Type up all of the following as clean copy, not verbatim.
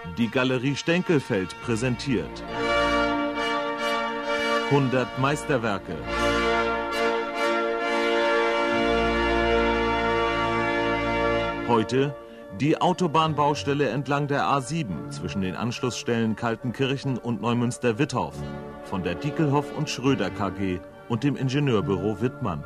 Die Galerie Stenkelfeld präsentiert 100 Meisterwerke. Heute die Autobahnbaustelle entlang der A7 zwischen den Anschlussstellen Kaltenkirchen und Neumünster-Wittorf von der Diekelhoff und Schröder KG und dem Ingenieurbüro Wittmann.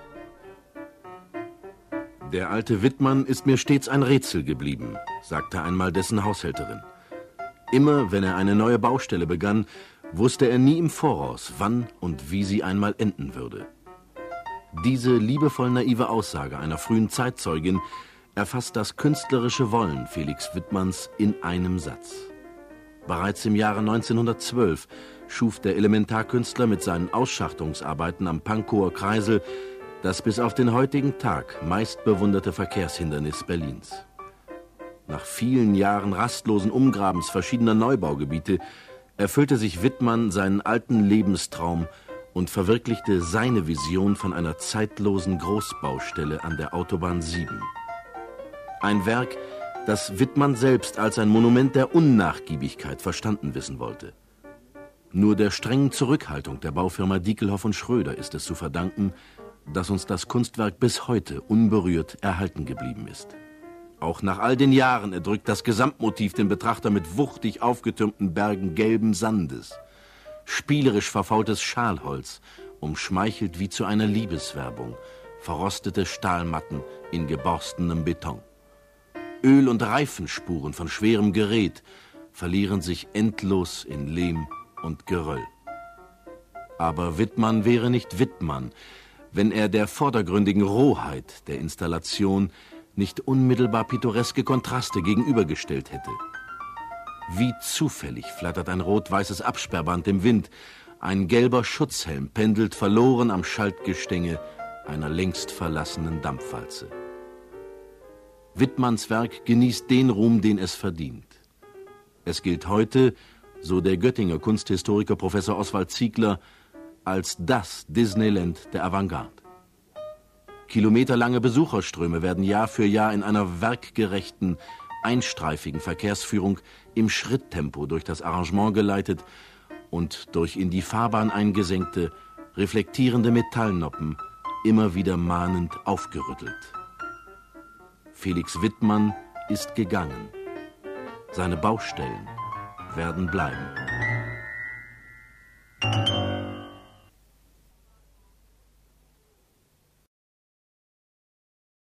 Der alte Wittmann ist mir stets ein Rätsel geblieben, sagte einmal dessen Haushälterin. Immer wenn er eine neue Baustelle begann, wusste er nie im Voraus, wann und wie sie einmal enden würde. Diese liebevoll naive Aussage einer frühen Zeitzeugin erfasst das künstlerische Wollen Felix Wittmanns in einem Satz. Bereits im Jahre 1912 schuf der Elementarkünstler mit seinen Ausschachtungsarbeiten am Pankower Kreisel das bis auf den heutigen Tag meistbewunderte Verkehrshindernis Berlins. Nach vielen Jahren rastlosen Umgrabens verschiedener Neubaugebiete erfüllte sich Wittmann seinen alten Lebenstraum und verwirklichte seine Vision von einer zeitlosen Großbaustelle an der Autobahn 7. Ein Werk, das Wittmann selbst als ein Monument der Unnachgiebigkeit verstanden wissen wollte. Nur der strengen Zurückhaltung der Baufirma Diekelhoff und Schröder ist es zu verdanken, dass uns das Kunstwerk bis heute unberührt erhalten geblieben ist. Auch nach all den Jahren erdrückt das Gesamtmotiv den Betrachter mit wuchtig aufgetürmten Bergen gelben Sandes. Spielerisch verfaultes Schalholz umschmeichelt wie zu einer Liebeswerbung verrostete Stahlmatten in geborstenem Beton. Öl- und Reifenspuren von schwerem Gerät verlieren sich endlos in Lehm und Geröll. Aber Wittmann wäre nicht Wittmann, wenn er der vordergründigen Rohheit der Installation nicht unmittelbar pittoreske Kontraste gegenübergestellt hätte. Wie zufällig flattert ein rot-weißes Absperrband im Wind, ein gelber Schutzhelm pendelt verloren am Schaltgestänge einer längst verlassenen Dampfwalze. Wittmanns Werk genießt den Ruhm, den es verdient. Es gilt heute, so der Göttinger Kunsthistoriker Professor Oswald Ziegler, als das Disneyland der Avantgarde. Kilometerlange Besucherströme werden Jahr für Jahr in einer werkgerechten, einstreifigen Verkehrsführung im Schritttempo durch das Arrangement geleitet und durch in die Fahrbahn eingesenkte, reflektierende Metallnoppen immer wieder mahnend aufgerüttelt. Felix Wittmann ist gegangen. Seine Baustellen werden bleiben.